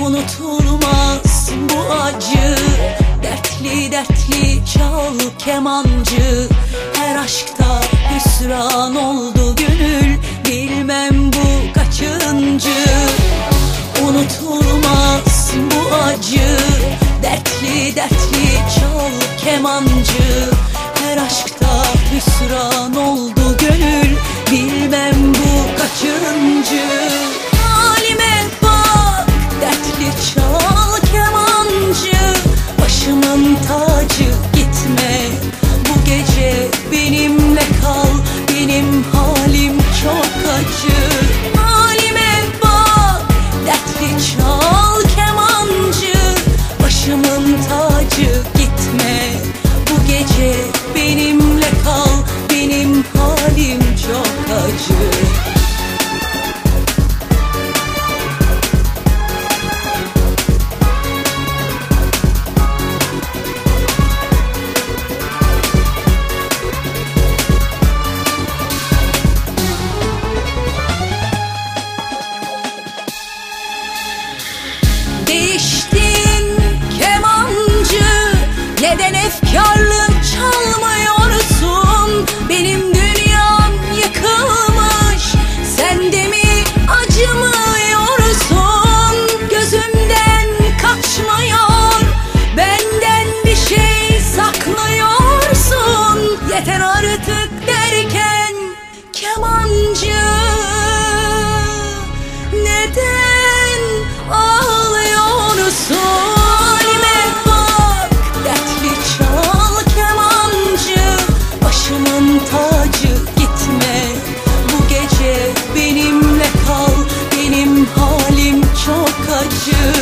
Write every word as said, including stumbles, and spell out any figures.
Unutulmaz bu acı, dertli dertli çal kemancı. Her aşkta hüsran oldu gönül, bilmem bu kaçıncı. Unutulmaz bu acı, dertli dertli çal kemancı. Her aşkta hüsran oldu gönül, bilmem bu kaçıncı. Halime bak, dertli çal kemancı. Başımın tacı, gitme bu gece benimle kal. Benim halim çok acı. Halime bak, dertli çal kemancı. Başımın tacı, gitme bu gece benimle kal. Benim halim çok acı. Değiştin kemancı, neden efkarlı çalmıyorsun? Benim dünyam yıkılmış, sen de mi acımıyorsun? Gözümden kaçmıyor, benden bir şey saklıyorsun. Yeter artık derken kemancı, neden ağlıyorsun? Halime bak, dertli çal kemancı. Başımın tacı, gitme bu gece benimle kal. Benim halim çok acı.